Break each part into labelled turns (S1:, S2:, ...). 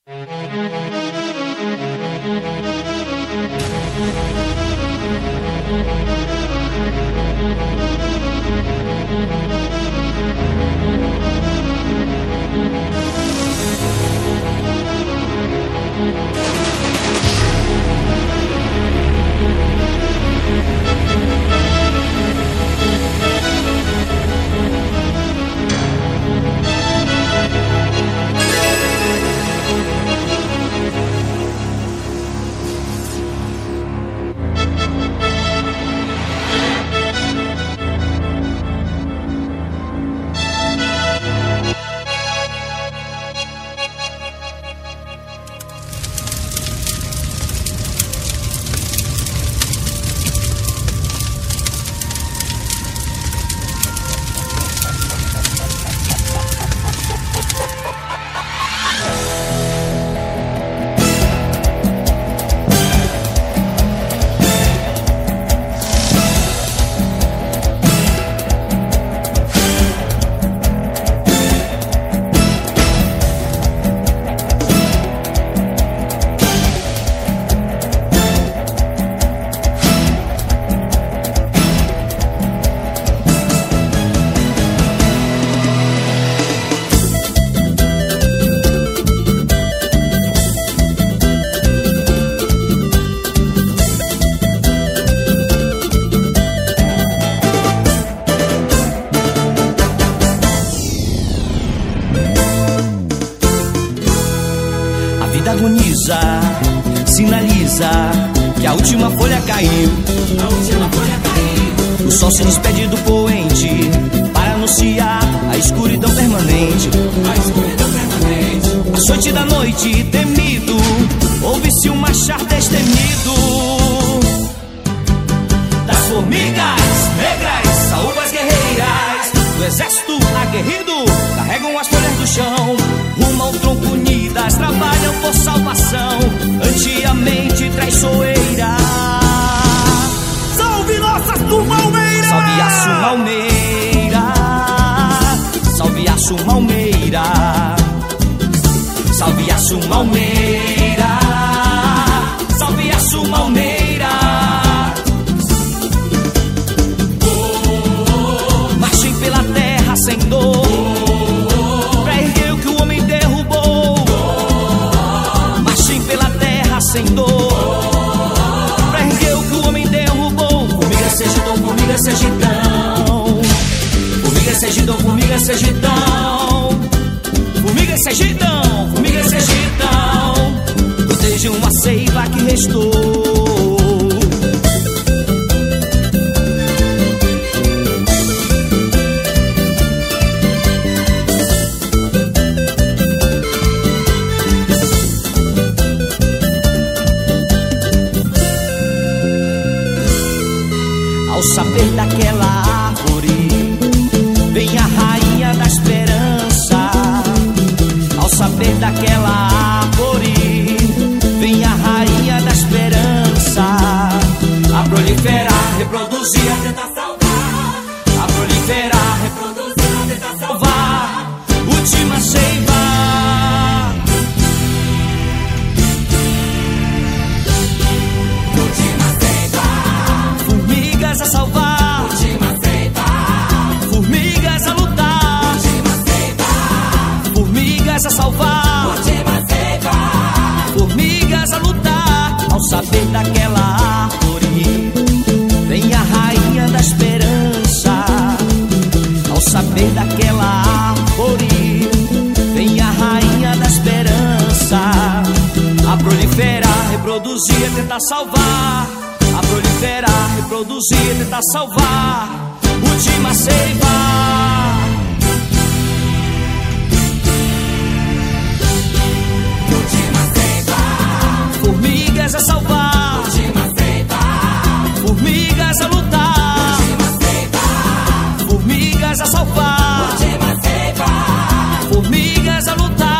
S1: Sinaliza que a última folha caiu. O sol se despede do poente para anunciar a escuridão permanente. Açoite da noite temido, ouve-se um marchar destemido das formigas negras, saúvas guerreiras do exército aguerrido. Carregam as folhas do chão, rumo ao tronco unidas, trabalham por salvação, antigamente traiçoeira.
S2: Salve nossa Sumalmeira!
S1: Salve a Sumalmeira! Salve a Sumalmeira! Salve a Sumalmeira! Salve a Sumalmeira! Marchem pela terra sem dor, pra erguer o que o homem derrubou. Marchem pela terra sem dor, pra erguer o que o homem derrubou. Formiga Sergidão, formiga Sergidão, formiga Sergidão, formiga Sergidão, formiga Sergidão, formiga Sergidão, protejam a seiva que restou. Ao saber daquela árvore, vem a rainha da esperança. Ao saber daquela árvore, vem a rainha da esperança. A proliferar, reproduzir, a tentar salvar. A proliferar, reproduzir, a tentar salvar. Última seiva. Formigas a salvar,
S2: Última seiva.
S1: formigas a lutar,
S2: Última seiva.
S1: formigas a salvar,
S2: Última seiva.
S1: formigas a lutar. Ao saber daquela árvore, vem a rainha da esperança. Ao saber daquela árvore, vem a rainha da esperança. A proliferar, reproduzir, tentar salvar. A proliferar, reproduzir, tentar salvar. Última seiva.
S2: Última seiva.
S1: Formigas a salvar,
S2: Última seiva.
S1: formigas a lutar,
S2: Última seiva.
S1: formigas a salvar,
S2: Última seiva.
S1: formigas a lutar.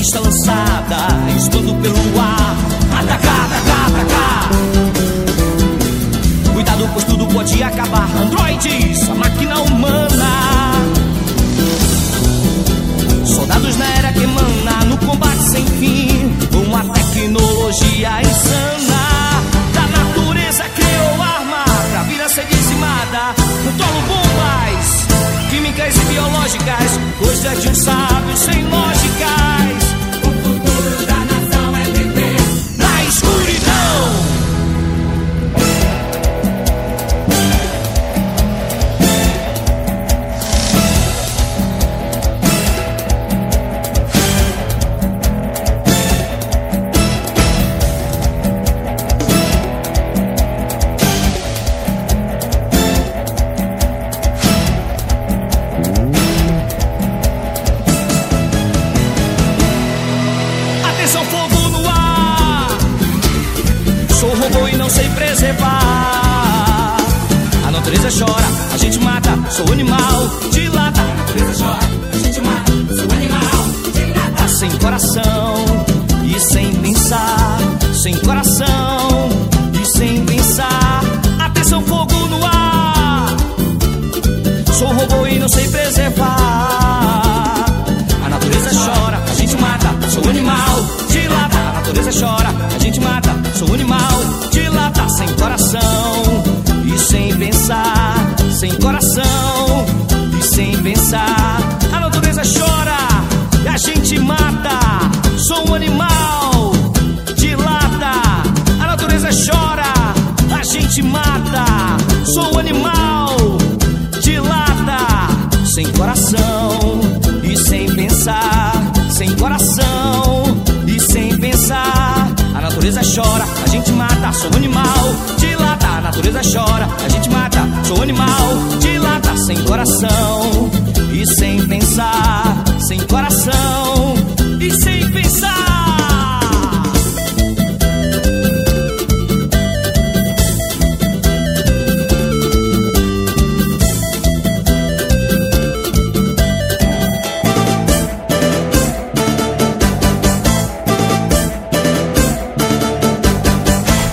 S1: isca lançada, explodindo pelo ar. Atacar, atacar, atacar. Cuidado, pois tudo pode acabar. Androides, a máquina humana. Soldados na era que emana, no combate sem fim, uma tecnologia insana. Da natureza criou arma pra vir a ser dizimada. Controlo bombas químicas e biológicas, coisa de um sábio sem lógicas.
S2: O futuro da nação é viver
S1: na escuridão. Fogo no ar. Sou robô e não sei preservar. A natureza chora, a gente mata. Sou animal, dilata.
S2: A natureza chora, a gente mata. Sou animal, dilata.
S1: Sem coração e sem pensar. Sem coração e sem pensar. Atenção, fogo no ar. Sou robô e não sei preservar. A natureza chora, a gente mata. Sou animal, dilata. A natureza chora, a gente mata. Sou animal, dilata. Sem coração e sem pensar. Sem coração e sem pensar. A natureza chora e a gente mata. Sou um animal, dilata. A natureza chora, a gente mata. Sou um animal, dilata. Sem coração e sem pensar. Sem coração e sem pensar. A natureza chora, a gente mata. Sou animal, dilata. A natureza chora, a gente mata. Sou animal, dilata. Sem coração